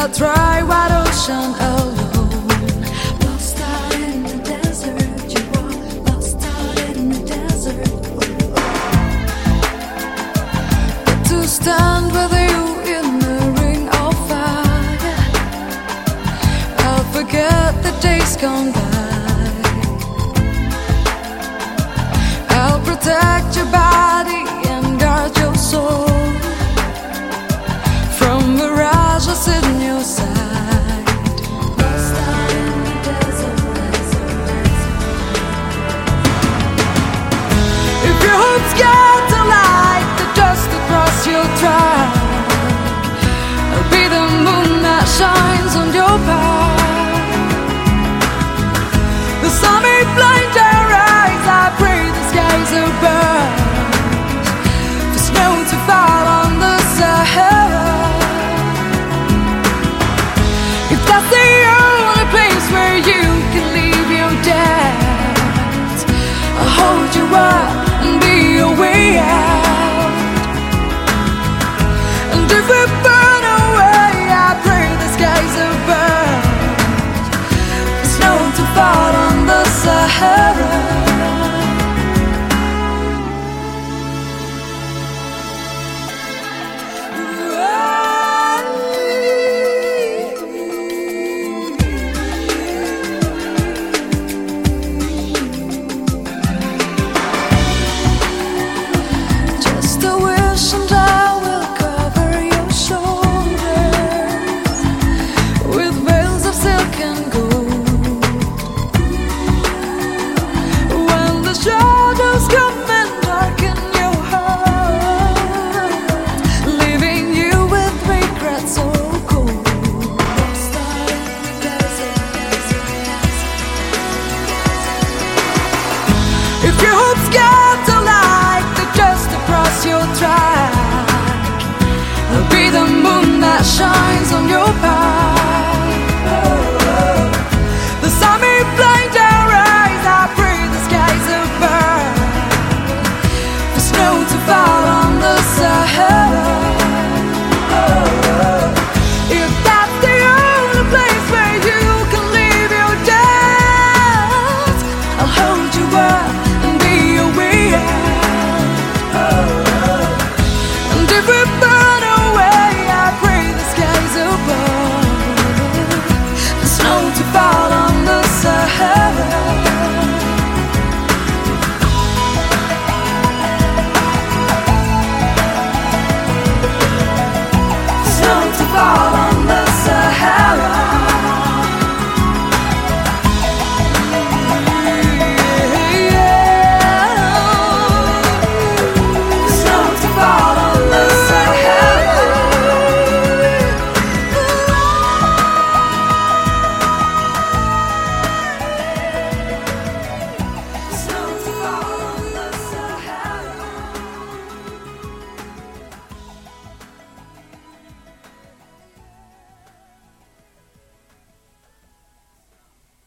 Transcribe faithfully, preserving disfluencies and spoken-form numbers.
a dry white ocean alone. Lost out in the desert, you are lost out in the desert. But to stand with you in the ring of fire, I'll forget the days gone by. I'll protect your body and guard your soul from mirages in your sight. Lost out in the desert, desert, desert. If your hopes get to light the dust across your track, I'll be the moon that shines on your path. The sun may blind your eyes, I pray the skies are burned for snow to fall on the Sahara. If that's the only place where you can leave your debt, I'll hold you up and be your way out. And if we burn away, I pray the skies are burned for snow to fall on the Sahara. If your hopes get to light the just across your track, I'll be the moon that shines on your path.